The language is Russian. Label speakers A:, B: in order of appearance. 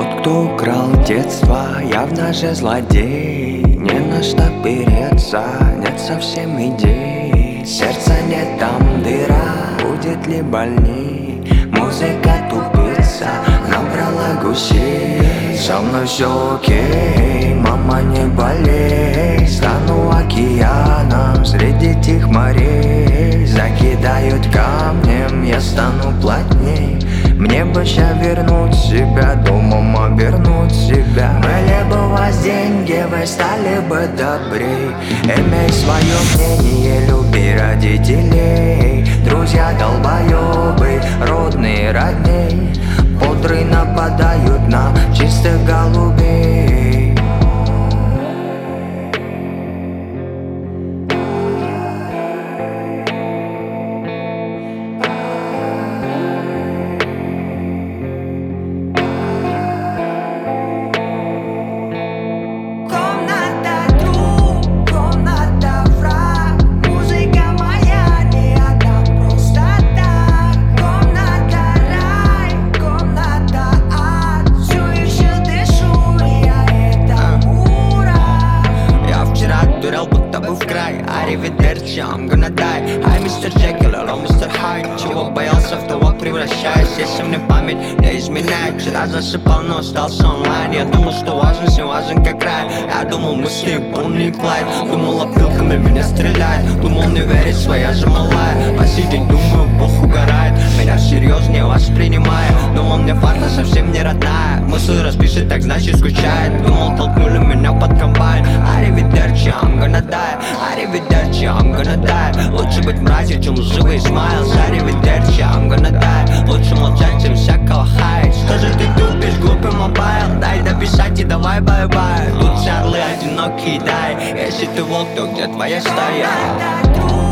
A: Тот, кто украл детство, явно же злодей. Не на что переться, нет совсем идей. Сердца нет, там дыра, будет ли больней? Музыка тупица, набрала гусей. Со мной все окей, мама, не болей. Стану океаном среди тех морей. Закидают камнем, я стану плотней. Мне бы ща вернуть себя, домом обернуть себя. Были бы у вас деньги, вы стали бы добрей. Имей свое мнение, люби родителей. Друзья долбоебы, родные родней. Подры нападают на чистых голубей.
B: Будто бы в край, аривидерчи, I'm gonna die. Ай, мистер Джекил, алло, мистер Хайд. Чего боялся, в того превращаюсь. Если мне память не изменяет. Вчера засыпал, но остался онлайн. Я думал, что важен, все важен как рай. Я думал, мы с ней Бонни и Клайд. Думал, опилками меня стреляет. Думал, не верить, своя же малая. По сей день думаю, Бог угорает. Меня серьезнее воспринимает. Думал, мне фарта совсем не родная. Мысль распишет, так значит скучает. Думал, толкнули меня под комбайн. Аривидерчи, I'm gonna die. Аривидерчи, I'm gonna die. Лучше быть мразью, чем лживый смайлс. Аривидерчи, I'm gonna die. Лучше молчать, чем всякого хаять. Что же ты тупишь, глупый мобайл? Дай дописать и давай бай-бай. Тут все орлы одинокие, дай. Если ты волк, то где твоя стая?